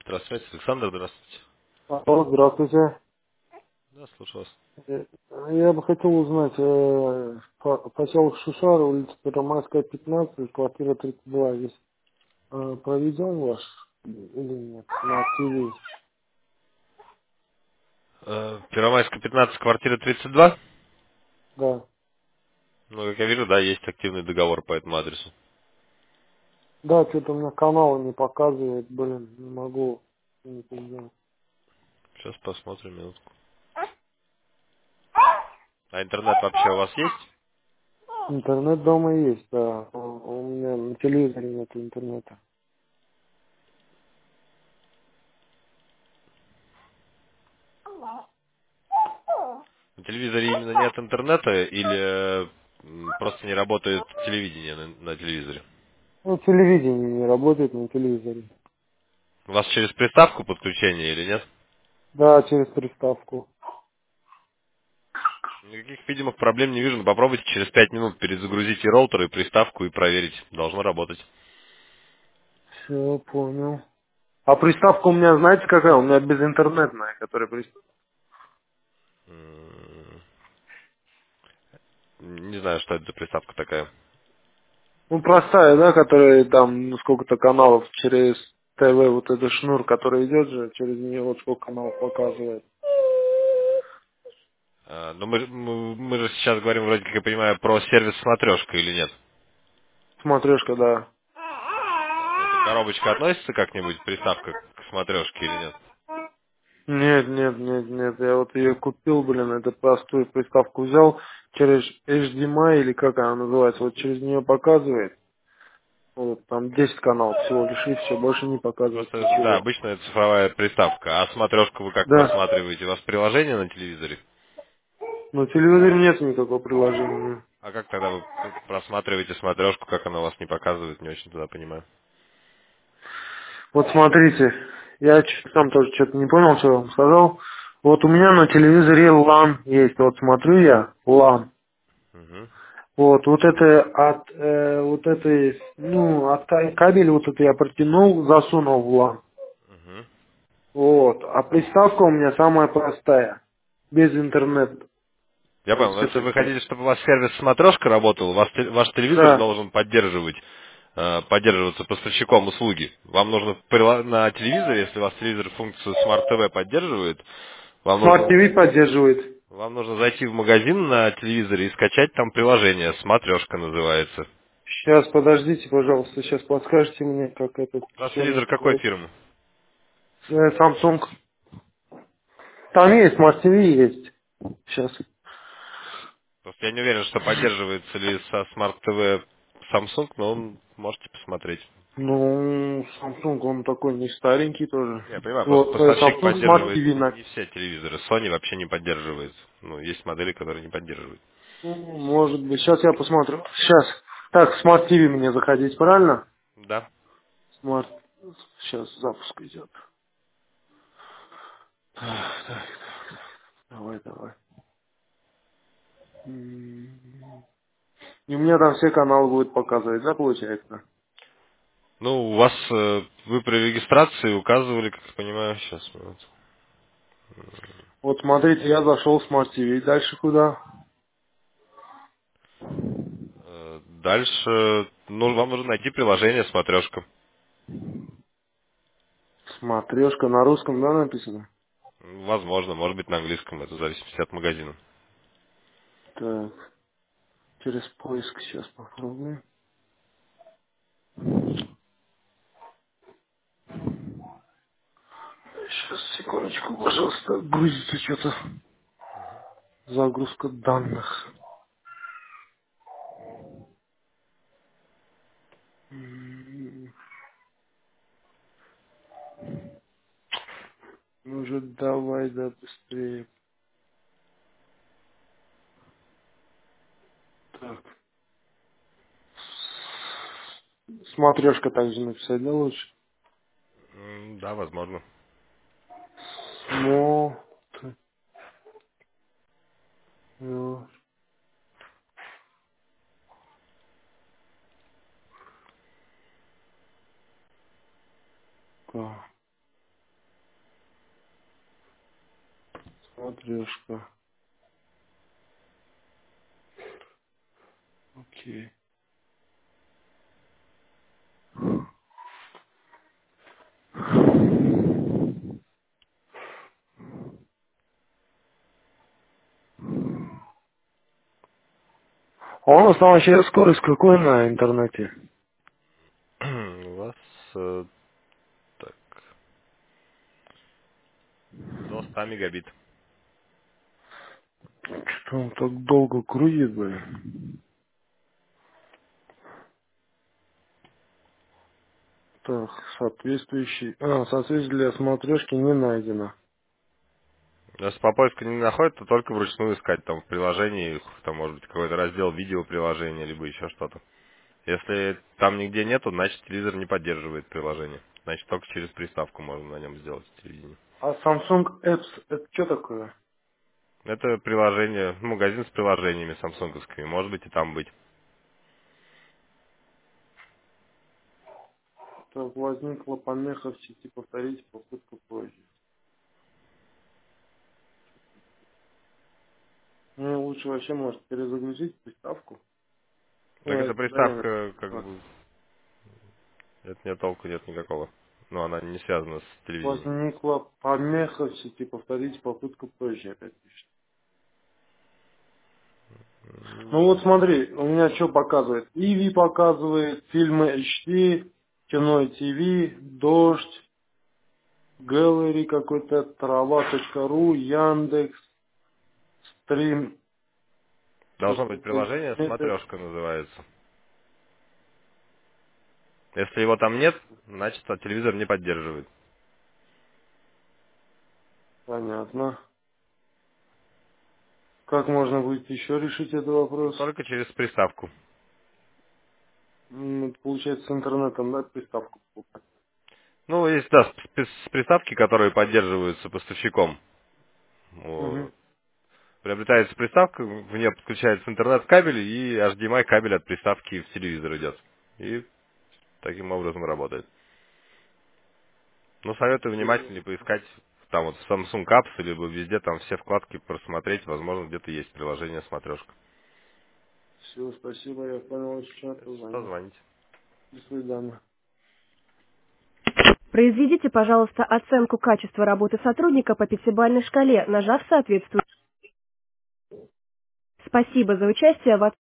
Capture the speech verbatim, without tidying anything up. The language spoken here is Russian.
Здравствуйте, Александр, здравствуйте. Алло, здравствуйте. Да, слушаю вас. Э, Я бы хотел узнать, э, по- поселок Шушара, улица Первомайская, пятнадцать, квартира тридцать два. Здесь э, проведен ваш или нет? На ТВ. Э, Первомайская, пятнадцать, квартира тридцать два. Да. Ну, как я вижу, да, есть активный договор по этому адресу. Да, что-то у меня канал не показывает, блин, не могу ничего сделать. Сейчас посмотрим минутку. А интернет вообще у вас есть? Интернет дома есть, да. У у меня на телевизоре нет интернета. На телевизоре именно нет интернета или э, м, просто не работает телевидение на, на телевизоре? Ну, телевидение не работает на телевизоре. У вас через приставку подключение или нет? Да, через приставку. Никаких видимых проблем не вижу, но попробуйте через пять минут перезагрузите роутер и приставку и проверить. Должно работать. Все, понял. А приставка у меня, знаете, какая? У меня безинтернетная, которая приставка. М, Не знаю, что это за приставка такая. Ну, простая, да, которая там, ну, сколько-то каналов через ТВ, вот этот шнур, который идет же, через нее вот сколько каналов показывает. А, Но мы, мы, мы же сейчас говорим, вроде как я понимаю, про сервис смотрешка или нет? Смотрешка, да. Эта коробочка относится как-нибудь, приставка к смотрешке или нет? Нет, нет, нет, нет, я вот ее купил, блин, эту простую приставку взял, через эйч ди эм ай, или как она называется, вот через нее показывает, вот, там десять каналов всего лишь, и все, больше не показывает Просто, да, ничего. обычная цифровая приставка. А смотрешку вы как Да, просматриваете? У вас приложение на телевизоре? но в телевизоре нет никакого приложения. А как тогда вы п- просматриваете смотрешку, как она у вас не показывает? Не очень тогда понимаю. Вот смотрите, я чё- сам тоже что-то не понял, что я вам сказал. Вот у меня на телевизоре лан есть, вот смотрю я, лан. Угу, Вот, вот это от, э, вот этой, ну, от ка- кабель вот это я протянул, засунул в лан. угу. Вот, а приставка у меня самая простая, без интернета. Я То понял. есть Но если это, вы хотите, чтобы у вас сервис смотрешка работал, у вас те- ваш телевизор да, должен поддерживать, э, поддерживаться поставщиком услуги. Вам нужно в прила- на телевизоре, если у вас телевизор функцию Smart T V поддерживает, вам Smart нужно, ти ви поддерживает. вам нужно зайти в магазин на телевизоре и скачать там приложение. Смотрешка называется. Сейчас, подождите, пожалуйста, сейчас подскажете мне, как это У вас все телевизор какой называется. фирмы? Э, Samsung. Там есть, Smart ти ви есть. Сейчас. Просто я не уверен, что поддерживается ли со Smart T V Samsung, но он можете посмотреть. Ну, Samsung, он такой не старенький тоже. Я понимаю, просто Вот, э, поставщик Samsung Smart поддерживает ти ви. не, на- не все телевизоры. Sony вообще не поддерживает. Ну, есть модели, которые не поддерживают. Ну, может быть, сейчас я посмотрю. Сейчас. Так, Smart ти ви мне заходить, правильно? Да. Smart. Сейчас запуск идет. Так, так, давай, давай. М. И у меня там все каналы будет показывать, да, получается? Ну, у вас, э, вы при регистрации указывали, как я понимаю, сейчас, минуту. Вот смотрите, я зашел в Smart ти ви. Дальше куда? Э, Дальше, ну, вам нужно найти приложение «Смотрешка». Смотрешка на русском, да, написано? Возможно, может быть на английском, это в зависимости от магазина. Так, через поиск сейчас попробуем. Сейчас, секундочку, пожалуйста, грузится что-то. Загрузка данных. М, Ну же, давай, да, быстрее. Так. Смотрешка также написать, да, лучше? М, Да, возможно. Смотрешка. Смотрешка. Окей. А у нас там вообще скорость какой на интернете? У вас э, так, до ста мегабит. Что он так долго крутит, блин? Так, соответствующий... А, соответствие для смотрешки не найдено. Если по поиску не находит, то только вручную искать там в приложении, там может быть какой-то раздел видео приложения, либо еще что-то. Если там нигде нету, значит телевизор не поддерживает приложение. Значит только через приставку можно на нем сделать телевидение. А Samsung Apps, это что такое? Это приложение, ну, магазин с приложениями самсунговскими, может быть и там быть. Так, возникла помеха в сети, повторить попытку позже. Мне лучше вообще, может, перезагрузить приставку. Так Ну, эта это, да, я приставка, как так. бы, это нет толку, нет никакого. Но она не связана с телевидением. Возникла помеха в сети, повторить попытку позже, опять пишет. Ну вот смотри, у меня что показывает? Иви показывает, фильмы эйч ди, кино и ТВ, дождь, Gallery какой-то, трава.ру, Яндекс, стрим, Должно быть какой-то приложение, интернет. смотрешка называется. Если его там нет, значит а телевизор не поддерживает. Понятно. Как можно будет еще решить этот вопрос? Только через приставку. М, Получается, с интернетом, да, приставку покупать. Ну, есть, да, с- с- приставки, которые поддерживаются поставщиком. Угу. Вот. Приобретается приставка, в нее подключается интернет-кабель и эйч ди эм ай кабель от приставки в телевизор идет. И таким образом работает. Но советую Все, внимательнее поискать там вот в Samsung Apps, либо везде там все вкладки просмотреть, возможно, где-то есть приложение смотрешка. все, спасибо, я понял, сейчас Что позвоню. звоните? До свидания. Произведите, пожалуйста, оценку качества работы сотрудника по пятибалльной шкале, нажав соответствующий. Спасибо за участие в